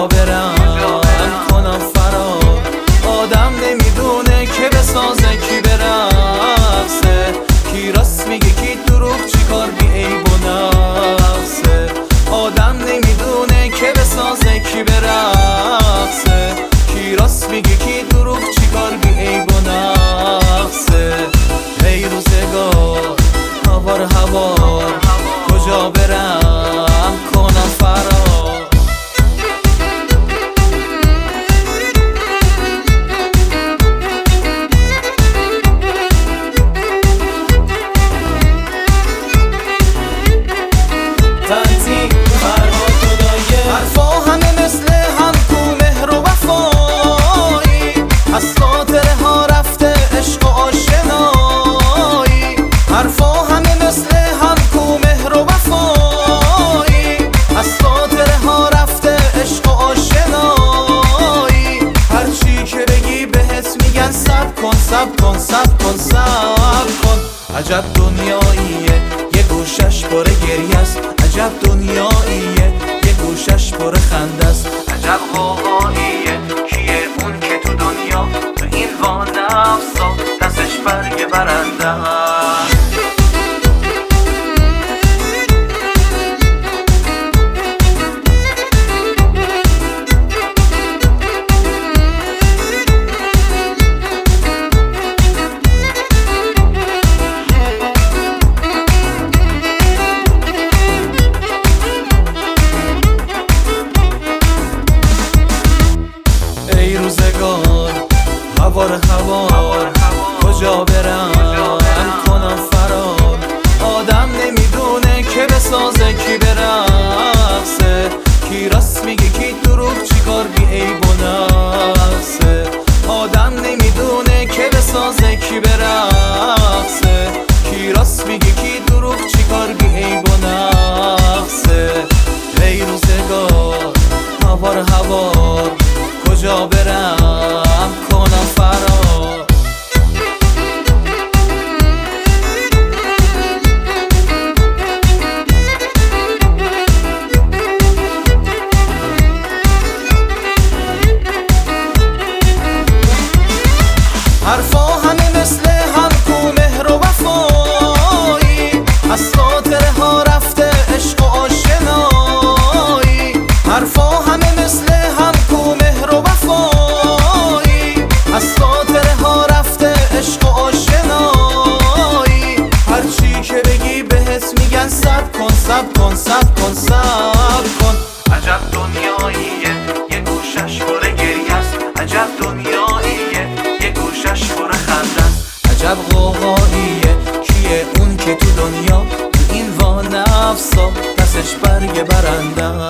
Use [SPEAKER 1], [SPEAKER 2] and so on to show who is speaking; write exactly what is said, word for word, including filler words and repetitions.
[SPEAKER 1] برم کنم فرار. آدم نمیدونه که بسازه کی برقصه، کی راست میگه کی دروغ، چیکار بی عیب و نقصه. آدم نمیدونه که بسازه کی برقصه، کی راست میگه کی دروغ، چیکار بی عیب و نقصه. ای روزگار هوار هوار کجا برم کنم فرار. تنظیم فرهاد خدایه حرفا همه مثل هم کو مهر و وفایی، از خاطره ها رفته عشق و آشنایی. حرفا همه مثل هم کو مهر و وفایی، از خاطره ها رفته عشق و آشنایی. هرچی که بگی بهت میگن سب کن سب کن سب کن سب کن. عجب دنیاییه یه گوشش پر گریه است، عجب دنیاییه یه گوشش پر خنده است. عجب غوغاییه کیه اون که تو دنیا به این وانفسا دستش برگ برنده است. ای روزگار هوار هوار کجا برم کنم فرار. آدم نمیدونه که بسازه کی برقصه، کی راست میگه کی دروغ، چیکار بی عیب و نقصه. آدم نمیدونه که بسازه کی برقصه، کی راست میگه کی دروغ، چیکار بی عیب و نقصه. ای روزگار هوار هوار کجا برم کنم فرار. حرفا همه مثل هم کو مهر و وفایی، از خاطره ها رفته عشق و آشنایی. حرفا همه مثل هم کو مهر و وفایی، از خاطره ها رفته عشق و آشنایی. هرچی که بگی بهت میگن سب کن سب کن سب کن سب کن. عجب دنیاییه یه گوشش پر گریه است، عجب دنیاییه یه گوشش پر خنده است. عجب غوغاییه کیه اون که تو دنیا تو این وانفسا دستش برگ برنده